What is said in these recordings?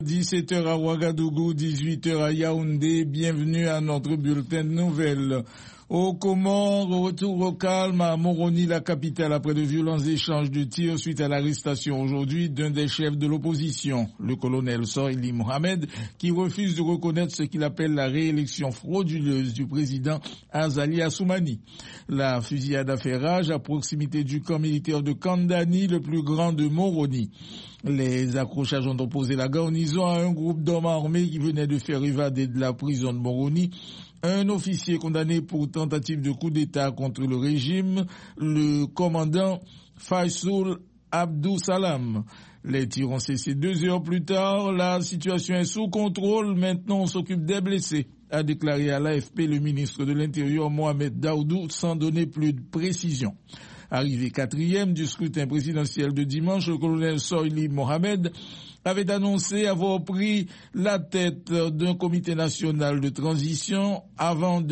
17h à Ouagadougou, 18h à Yaoundé, bienvenue à notre bulletin de nouvelles. Aux Comores, retour au calme à Moroni, la capitale, après de violents échanges de tirs suite à l'arrestation aujourd'hui d'un des chefs de l'opposition, le colonel Sohili Mohamed, qui refuse de reconnaître ce qu'il appelle la réélection frauduleuse du président Azali Assoumani. La fusillade a fait rage à proximité du camp militaire de Kandani, le plus grand de Moroni. Les accrochages ont opposé la garnison à un groupe d'hommes armés qui venait de faire évader de la prison de Moroni un officier condamné pour tentative de coup d'État contre le régime, le commandant Faisoul Abdou Salam. Les tirs ont cessé 2 heures plus tard. La situation est sous contrôle. Maintenant, on s'occupe des blessés, a déclaré à l'AFP le ministre de l'Intérieur Mohamed Daoudou, sans donner plus de précision. Arrivé 4e du scrutin présidentiel de dimanche, le colonel Sohili Mohamed avait annoncé avoir pris la tête d'un comité national de transition afin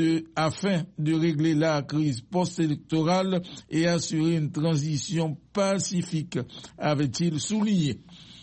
de régler la crise post-électorale et assurer une transition pacifique, avait-il souligné.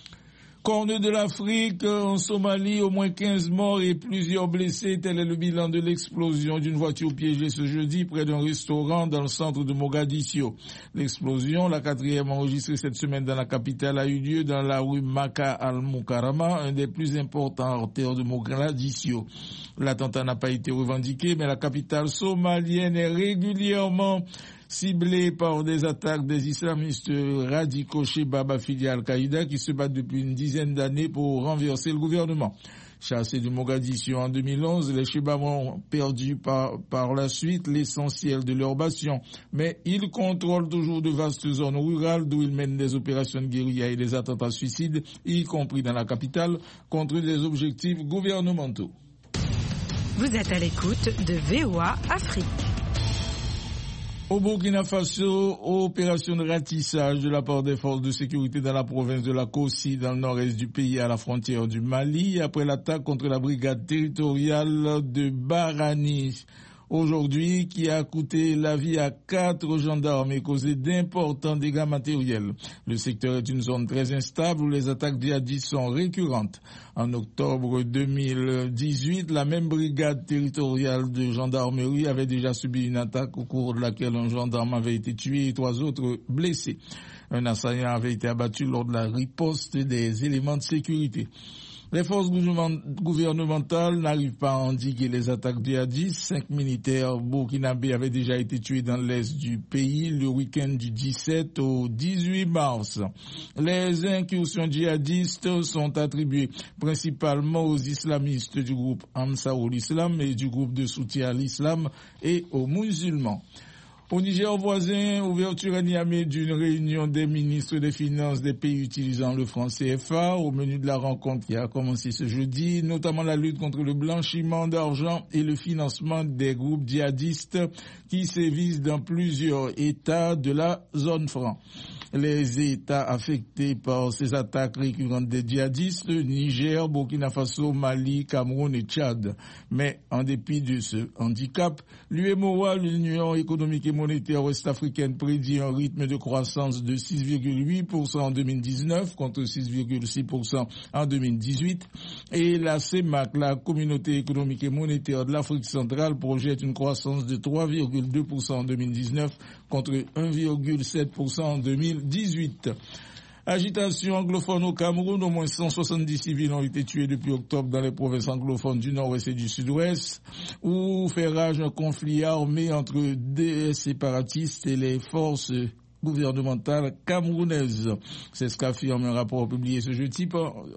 Corne de l'Afrique, en Somalie, au moins 15 morts et plusieurs blessés. Tel est le bilan de l'explosion d'une voiture piégée ce jeudi près d'un restaurant dans le centre de Mogadiscio. L'explosion, la 4e enregistrée cette semaine dans la capitale, a eu lieu dans la rue Maka al-Mukarama, un des plus importants artères de Mogadiscio. L'attentat n'a pas été revendiqué, mais la capitale somalienne est régulièrement ciblés par des attaques des islamistes radicaux Shebab affiliés à Al-Qaïda qui se battent depuis une dizaine d'années pour renverser le gouvernement. Chassés de Mogadiscio en 2011, les Shebab ont perdu par la suite l'essentiel de leur bastion. Mais ils contrôlent toujours de vastes zones rurales d'où ils mènent des opérations de guérilla et des attentats suicides, y compris dans la capitale, contre des objectifs gouvernementaux. Vous êtes à l'écoute de VOA Afrique. Au Burkina Faso, opération de ratissage de la part des forces de sécurité dans la province de la Kossi, dans le nord-est du pays, à la frontière du Mali, après l'attaque contre la brigade territoriale de Barani. Aujourd'hui, qui a coûté la vie à 4 gendarmes et causé d'importants dégâts matériels. Le secteur est une zone très instable où les attaques djihadistes sont récurrentes. En octobre 2018, la même brigade territoriale de gendarmerie avait déjà subi une attaque au cours de laquelle un gendarme avait été tué et 3 autres blessés. Un assaillant avait été abattu lors de la riposte des éléments de sécurité. Les forces gouvernementales n'arrivent pas à endiguer les attaques djihadistes. 5 militaires burkinabés avaient déjà été tués dans l'est du pays le week-end du 17 au 18 mars. Les incursions djihadistes sont attribuées principalement aux islamistes du groupe Ansarul Islam et du groupe de soutien à l'islam et aux musulmans. Au Niger voisin, ouverture à Niamey d'une réunion des ministres des Finances des pays utilisant le franc CFA. Au menu de la rencontre qui a commencé ce jeudi, notamment la lutte contre le blanchiment d'argent et le financement des groupes djihadistes qui sévissent dans plusieurs États de la zone franc. Les États affectés par ces attaques récurrentes des djihadistes, Niger, Burkina Faso, Mali, Cameroun et Tchad. Mais en dépit de ce handicap, l'UEMOA, l'Union économique et monétaire ouest-africaine, prédit un rythme de croissance de 6,8% en 2019 contre 6,6% en 2018. Et la CEMAC, la Communauté économique et monétaire de l'Afrique centrale, projette une croissance de 3,2% en 2019 contre 1,7% en 2018. Agitation anglophone au Cameroun, au moins 170 civils ont été tués depuis octobre dans les provinces anglophones du nord-ouest et du sud-ouest, où fait rage un conflit armé entre des séparatistes et les forces gouvernementale camerounaise. C'est ce qu'affirme un rapport publié ce jeudi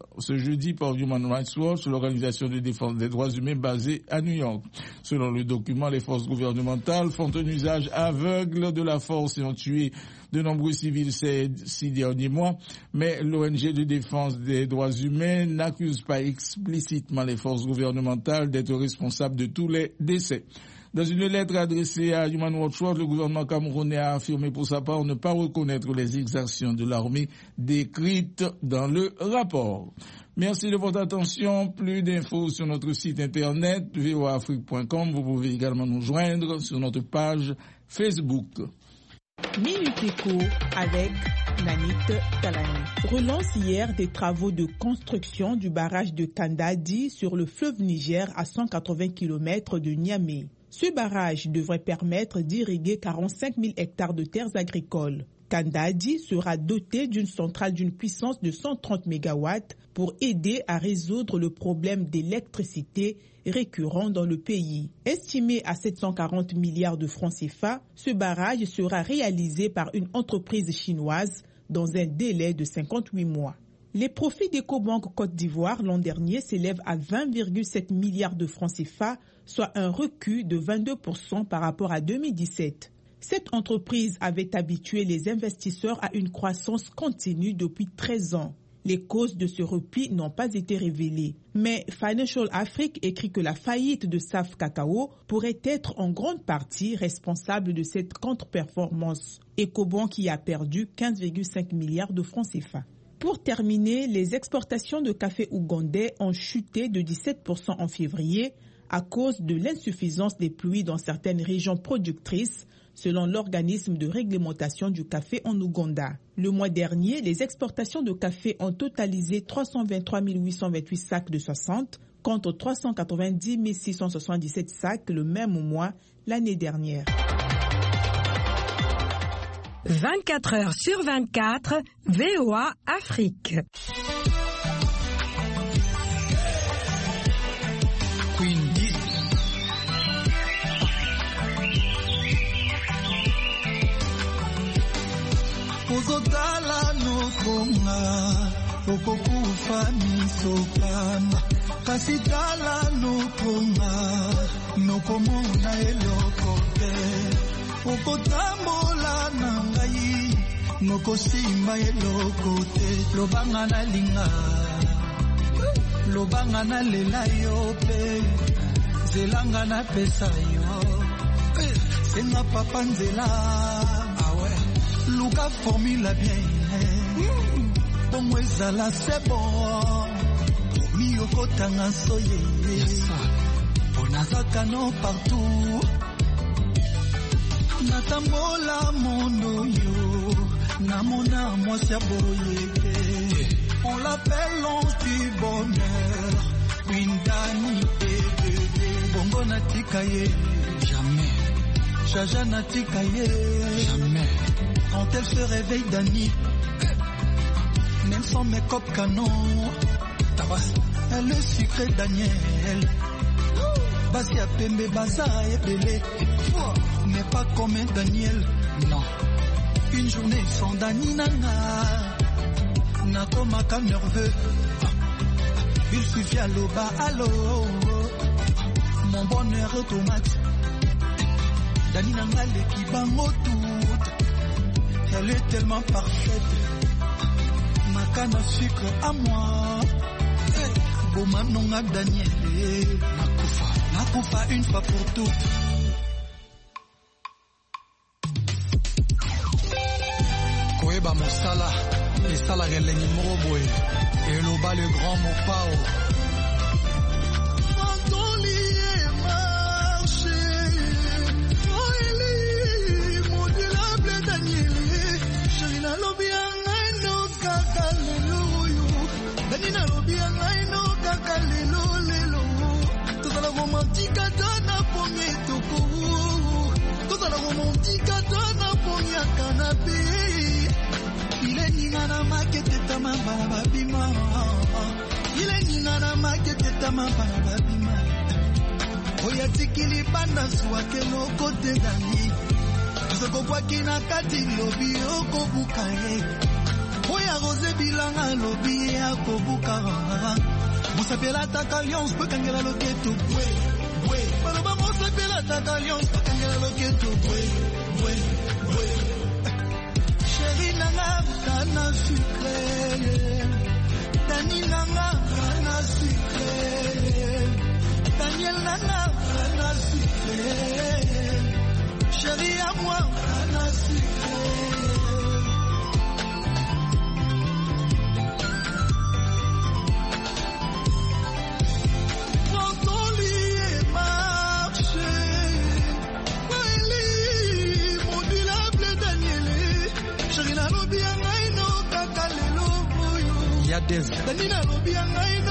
par Human Rights Watch, l'organisation de défense des droits humains basée à New York. Selon le document, les forces gouvernementales font un usage aveugle de la force et ont tué de nombreux civils ces 6 derniers mois, mais l'ONG de défense des droits humains n'accuse pas explicitement les forces gouvernementales d'être responsables de tous les décès. Dans une lettre adressée à Human Rights Watch, le gouvernement camerounais a affirmé pour sa part ne pas reconnaître les exactions de l'armée décrites dans le rapport. Merci de votre attention. Plus d'infos sur notre site internet voaafrique.com. Vous pouvez également nous joindre sur notre page Facebook. Minute Éco avec Nanit Talani. Relance hier des travaux de construction du barrage de Kandadi sur le fleuve Niger à 180 km de Niamey. Ce barrage devrait permettre d'irriguer 45 000 hectares de terres agricoles. Kandadi sera doté d'une centrale d'une puissance de 130 MW pour aider à résoudre le problème d'électricité récurrent dans le pays. Estimé à 740 milliards de francs CFA, ce barrage sera réalisé par une entreprise chinoise dans un délai de 58 mois. Les profits d'Ecobank Côte d'Ivoire l'an dernier s'élèvent à 20,7 milliards de francs CFA, soit un recul de 22% par rapport à 2017. Cette entreprise avait habitué les investisseurs à une croissance continue depuis 13 ans. Les causes de ce repli n'ont pas été révélées. Mais Financial Afrique écrit que la faillite de SAF Cacao pourrait être en grande partie responsable de cette contre-performance. Ecobank y a perdu 15,5 milliards de francs CFA. Pour terminer, les exportations de café ougandais ont chuté de 17% en février à cause de l'insuffisance des pluies dans certaines régions productrices, selon l'organisme de réglementation du café en Ouganda. Le mois dernier, les exportations de café ont totalisé 323 828 sacs de 60 contre 390 677 sacs le même mois l'année dernière. 24 heures sur 24, VOA Afrique. Ozotala nokonga, okokufa misopana. Kasitala nokonga, nokomona eloko te. Okotambola nangai, nokosimba eloko te. Lobanga na linga, lobanga na lela yo pe. Zelanga na pesa yo, senga papa nzela. Luka formula bien, bon ezala c'est bon. Miyoko tanga soye, ponazaka no partout. Natambola mondo yo, namona mwasi ya boye. On l'appelle l'ange du bonheur, Windani bébé. Bongo natika ye, jamais. Jaja natika ye, jamais. Quand elle se réveille Dani, même sans make-up canon, elle est sucrée Daniel. Basia Pembe Baza et Belé, mais pas comme un Daniel, non. Une journée sans Dani Nana, Nakomaka nerveux. Il suffit à l'oba, allô, mon bonheur automate. Dani Nana l'équipe en tout. Elle est tellement parfaite. Ma canne à sucre à moi. Bomanonga Daniel. Nakufa une fois pour toutes. Koeba Mosala. Et Sala Releni Moroboe. Et Loba le grand Mopao. Il est ningana makete tama babima. Il est ningana makete tama babima. Oya tikili banda swake no kote dani. Zoko kwa kina kati lobi oko bukae. Oya rose bilanga lobi akobuka. Musapela taka alliance pekangela loketo bwe bwe. Baloba musapela taka alliance pekangela loketo bwe bwe bwe. Chérie nanga kana sucré. Dani nanga kana sucré. Daniel nanga kana sucré. Chérie à moi kana sucré. Bien, Agadez. Danina lobi ya ngai